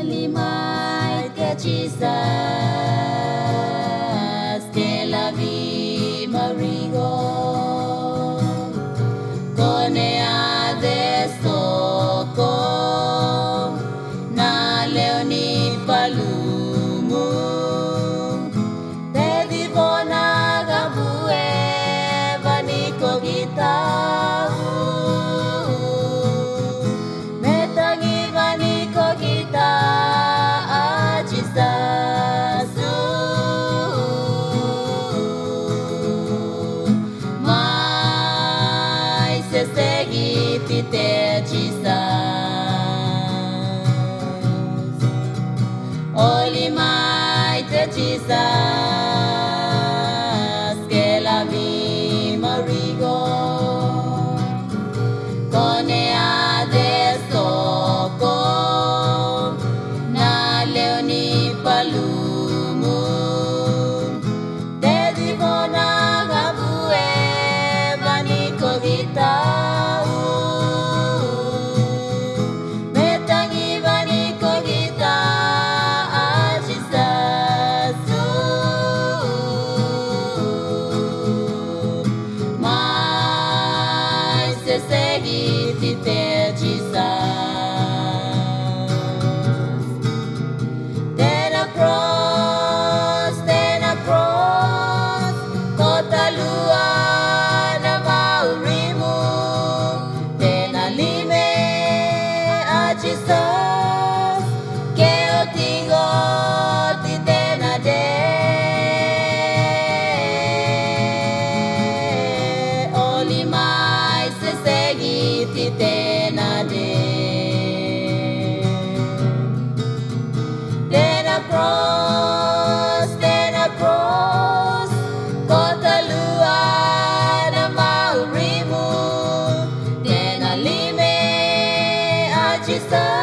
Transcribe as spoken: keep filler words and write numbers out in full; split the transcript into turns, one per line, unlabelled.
Olimai te Jesus, que la vie marigo, conea de soko, na leoni palumu, te divona gabue, vaniko gitahu, metangi vaniko gitahu. Seguite te Jesus, Olimai te Jesus, que la vie marigo, conea de soko, na leoni palumu, te divona gabue, vaniko gitahu. Seguite te Jesus, ten a cross, ten a cross, kota lua na maurimu, ten a lime a Jesus, que o tigo ti ten a de. Seguite tena de, tena cross, tena cross, kota lua na maurimu, tena lime a Jesus.